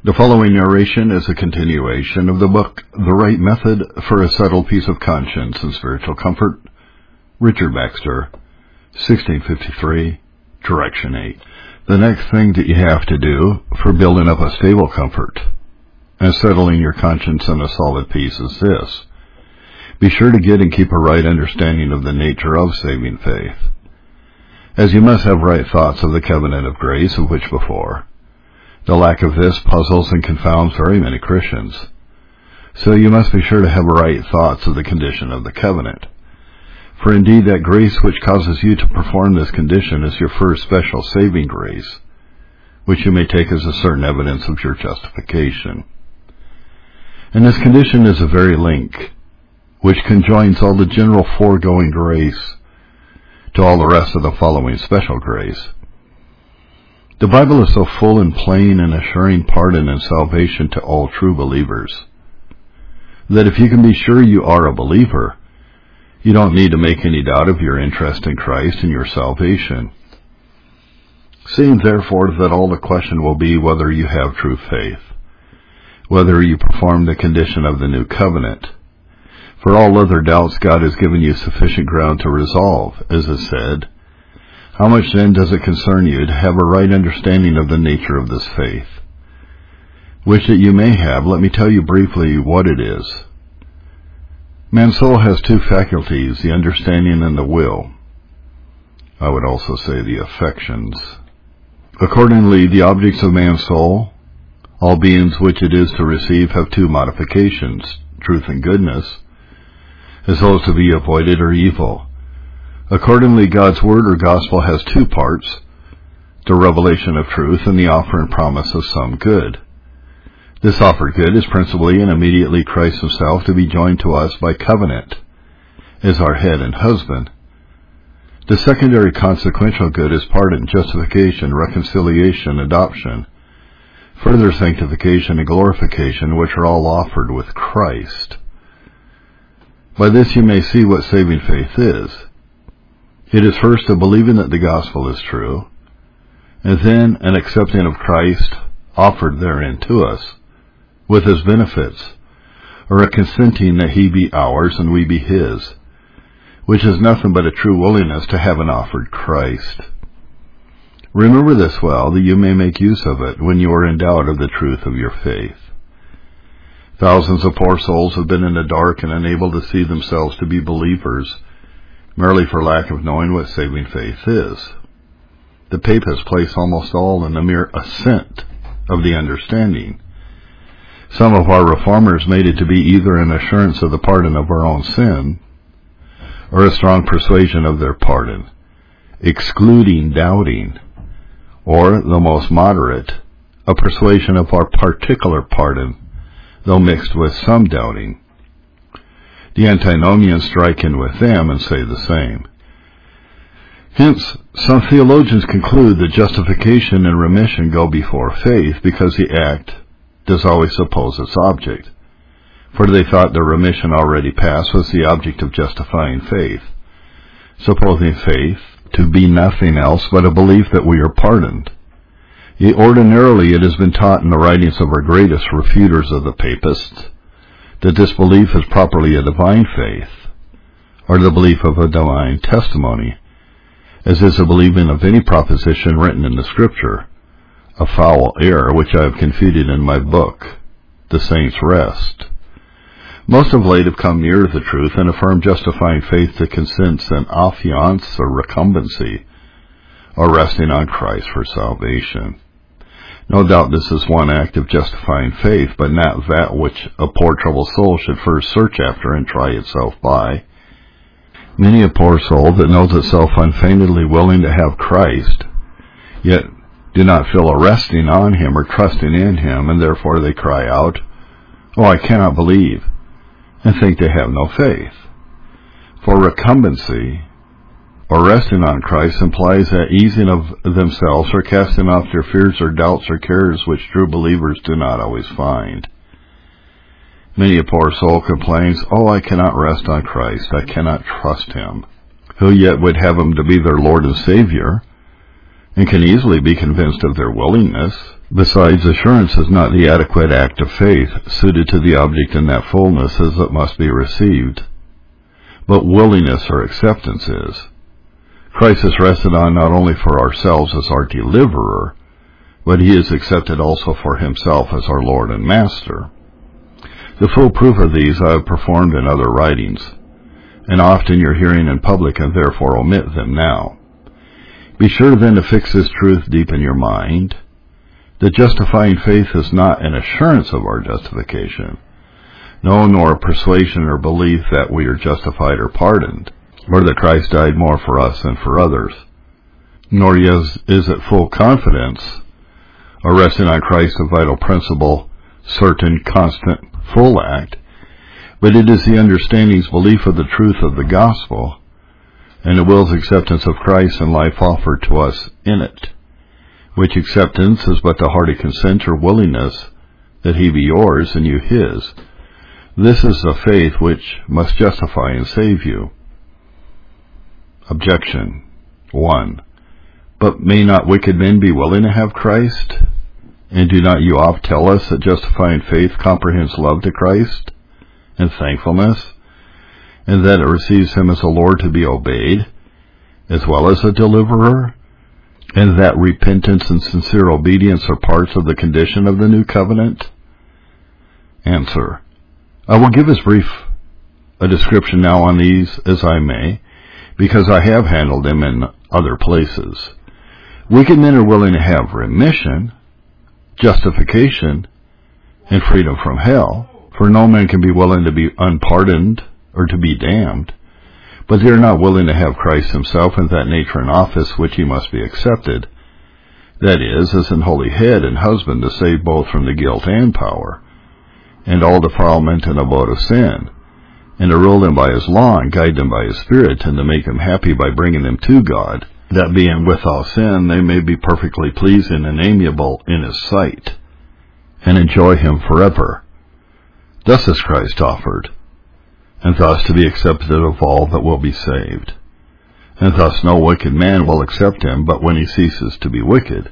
The following narration is a continuation of the book, The Right Method for a Settled Peace of Conscience and Spiritual Comfort, Richard Baxter, 1653, Direction 8. The next thing that you have to do for building up a stable comfort and settling your conscience in a solid peace is this. Be sure to get and keep a right understanding of the nature of saving faith, as you must have right thoughts of the covenant of grace of which before. The lack of this puzzles and confounds very many Christians. So you must be sure to have right thoughts of the condition of the covenant. For indeed that grace which causes you to perform this condition is your first special saving grace, which you may take as a certain evidence of your justification. And this condition is a very link, which conjoins all the general foregoing grace to all the rest of the following special grace. The Bible is so full and plain in assuring pardon and salvation to all true believers, that if you can be sure you are a believer, you don't need to make any doubt of your interest in Christ and your salvation. Seeing therefore that all the question will be whether you have true faith, whether you perform the condition of the new covenant. For all other doubts God has given you sufficient ground to resolve, as is said. How much then does it concern you to have a right understanding of the nature of this faith? Which that you may have, let me tell you briefly what it is. Man's soul has two faculties, the understanding and the will. I would also say the affections. Accordingly, the objects of man's soul, all beings which it is to receive, have two modifications, truth and goodness, as those to be avoided or evil. Accordingly, God's word or gospel has two parts, the revelation of truth and the offer and promise of some good. This offered good is principally and immediately Christ himself to be joined to us by covenant, as our head and husband. The secondary consequential good is pardon, justification, reconciliation, adoption, further sanctification and glorification, which are all offered with Christ. By this you may see what saving faith is. It is first a believing that the gospel is true, and then an accepting of Christ offered therein to us, with his benefits, or a consenting that he be ours and we be his, which is nothing but a true willingness to have an offered Christ. Remember this well, that you may make use of it when you are in doubt of the truth of your faith. Thousands of poor souls have been in the dark and unable to see themselves to be believers, merely for lack of knowing what saving faith is. The papists place almost all in the mere assent of the understanding. Some of our reformers made it to be either an assurance of the pardon of our own sin, or a strong persuasion of their pardon, excluding doubting, or, the most moderate, a persuasion of our particular pardon, though mixed with some doubting. The antinomians strike in with them and say the same. Hence, some theologians conclude that justification and remission go before faith, because the act does always suppose its object. For they thought the remission already past was the object of justifying faith, supposing faith to be nothing else but a belief that we are pardoned. Yet ordinarily it has been taught in the writings of our greatest refuters of the papists that this belief is properly a divine faith, or the belief of a divine testimony, as is the believing of any proposition written in the Scripture, a foul error which I have confuted in my book, The Saints' Rest. Most of late have come nearer the truth and affirm justifying faith to consist in affiance or recumbency, or resting on Christ for salvation. No doubt this is one act of justifying faith, but not that which a poor troubled soul should first search after and try itself by. Many a poor soul that knows itself unfeignedly willing to have Christ, yet do not feel a resting on him or trusting in him, and therefore they cry out, "Oh, I cannot believe," and think they have no faith. For recumbency, or resting on Christ, implies that easing of themselves or casting off their fears or doubts or cares which true believers do not always find. Many a poor soul complains, "Oh, I cannot rest on Christ, I cannot trust him," who yet would have him to be their Lord and Savior, and can easily be convinced of their willingness, Besides, assurance is not the adequate act of faith, suited to the object in that fullness as it must be received, but willingness or acceptance is. Christ is rested on not only for ourselves as our deliverer, but he is accepted also for himself as our Lord and Master. The full proof of these I have performed in other writings, and often you're hearing in public and therefore omit them now. Be sure then to fix this truth deep in your mind, that justifying faith is not an assurance of our justification, no, nor a persuasion or belief that we are justified or pardoned, or that Christ died more for us than for others, nor is it full confidence, or resting on Christ a vital principle, certain, constant, full act, but it is the understanding's belief of the truth of the gospel, and the will's acceptance of Christ and life offered to us in it, which acceptance is but the hearty consent or willingness that he be yours and you his. This is the faith which must justify and save you. Objection 1. But may not wicked men be willing to have Christ? And do not you oft tell us that justifying faith comprehends love to Christ and thankfulness, and that it receives him as a Lord to be obeyed, as well as a deliverer, and that repentance and sincere obedience are parts of the condition of the new covenant? Answer. I will give as brief a description now on these as I may, because I have handled them in other places. Wicked men are willing to have remission, justification, and freedom from hell, for no man can be willing to be unpardoned or to be damned, but they are not willing to have Christ himself in that nature and office which he must be accepted, that is, as an holy head and husband to save both from the guilt and power, and all defilement and abode of sin, and to rule them by his law and guide them by his Spirit, and to make them happy by bringing them to God, that being without sin they may be perfectly pleasing and amiable in his sight, and enjoy him forever. Thus is Christ offered, and thus to be accepted of all that will be saved. And thus no wicked man will accept him but when he ceases to be wicked.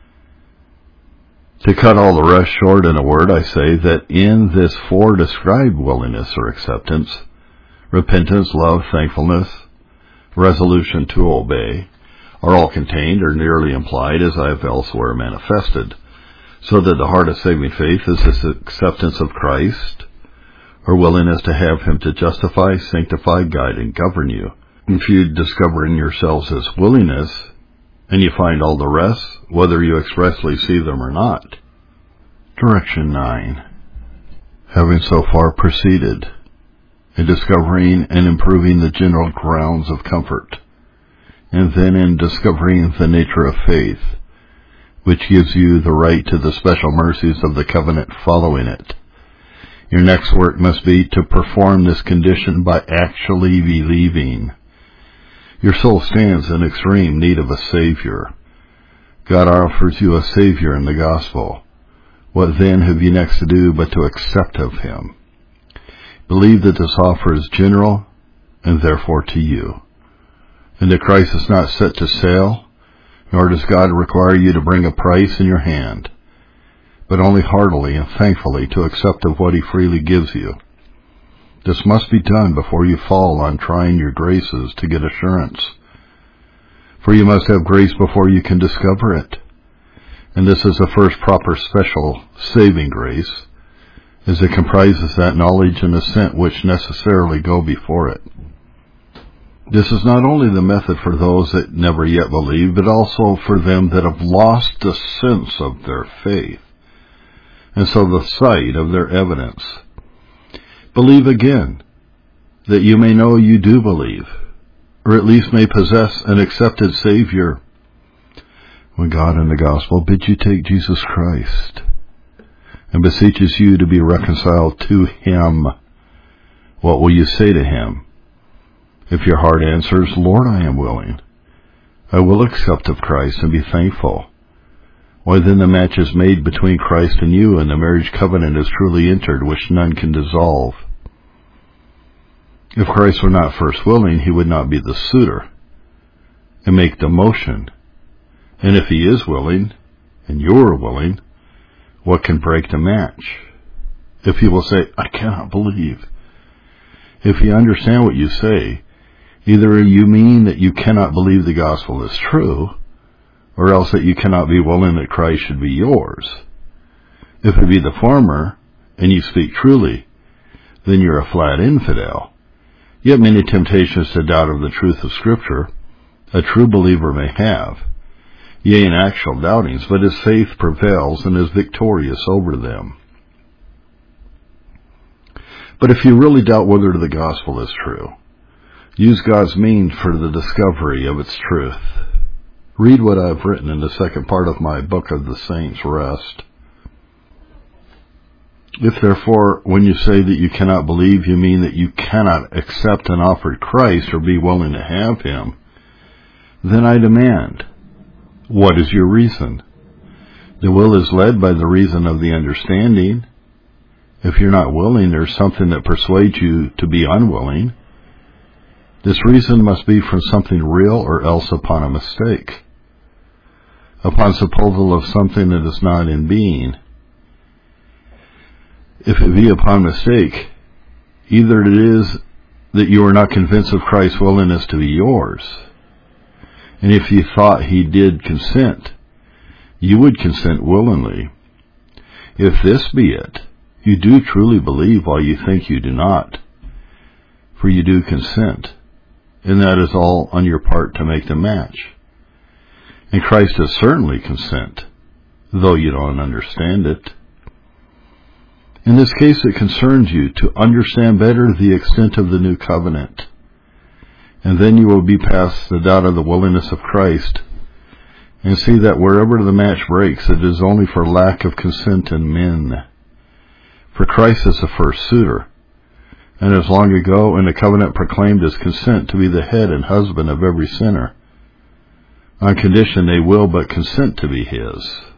To cut all the rest short in a word, I say that in this fore-described willingness or acceptance, repentance, love, thankfulness, resolution to obey, are all contained or nearly implied as I have elsewhere manifested, so that the heart of saving faith is this acceptance of Christ, or willingness to have him to justify, sanctify, guide, and govern you. If you discover in yourselves this willingness, and you find all the rest, whether you expressly see them or not. Direction 9. Having so far proceeded in discovering and improving the general grounds of comfort, and then in discovering the nature of faith, which gives you the right to the special mercies of the covenant following it, your next work must be to perform this condition by actually believing. Your soul stands in extreme need of a Savior. God offers you a Savior in the gospel. What then have you next to do but to accept of him? Believe that this offer is general and therefore to you, and that Christ is not set to sale, nor does God require you to bring a price in your hand, but only heartily and thankfully to accept of what he freely gives you. This must be done before you fall on trying your graces to get assurance, for you must have grace before you can discover it. And this is the first proper special saving grace, as it comprises that knowledge and assent which necessarily go before it. This is not only the method for those that never yet believe, but also for them that have lost the sense of their faith, and so the sight of their evidence. Believe again, that you may know you do believe, or at least may possess an accepted Savior. When God in the gospel bids you take Jesus Christ, and beseeches you to be reconciled to him, what will you say to him? If your heart answers, Lord, I am willing, I will accept of Christ and be thankful, why then the match is made between Christ and you, and the marriage covenant is truly entered, which none can dissolve. If Christ were not first willing, he would not be the suitor, and make the motion. And if he is willing, and you are willing, what can break the match? If you will say, I cannot believe. If you understand what you say, either you mean that you cannot believe the gospel is true, or else that you cannot be willing that Christ should be yours. If it be the former, and you speak truly, then you're a flat infidel. Yet many temptations to doubt of the truth of Scripture a true believer may have, yea, in actual doubtings, but his faith prevails and is victorious over them. But if you really doubt whether the gospel is true, use God's means for the discovery of its truth. Read what I've written in the second part of my Book of the Saints' Rest. If therefore, when you say that you cannot believe, you mean that you cannot accept an offered Christ or be willing to have him, then I demand, what is your reason? The will is led by the reason of the understanding. If you're not willing, there's something that persuades you to be unwilling. This reason must be from something real or else upon a mistake, upon supposal of something that is not in being. If it be upon mistake, either it is that you are not convinced of Christ's willingness to be yours, and if you thought he did consent, you would consent willingly. If this be it, you do truly believe while you think you do not, for you do consent, and that is all on your part to make the match. And Christ does certainly consent, though you don't understand it. In this case, it concerns you to understand better the extent of the new covenant, and then you will be past the doubt of the willingness of Christ, and see that wherever the match breaks, it is only for lack of consent in men. For Christ is the first suitor, and as long ago in the covenant proclaimed his consent to be the head and husband of every sinner, on condition they will but consent to be his.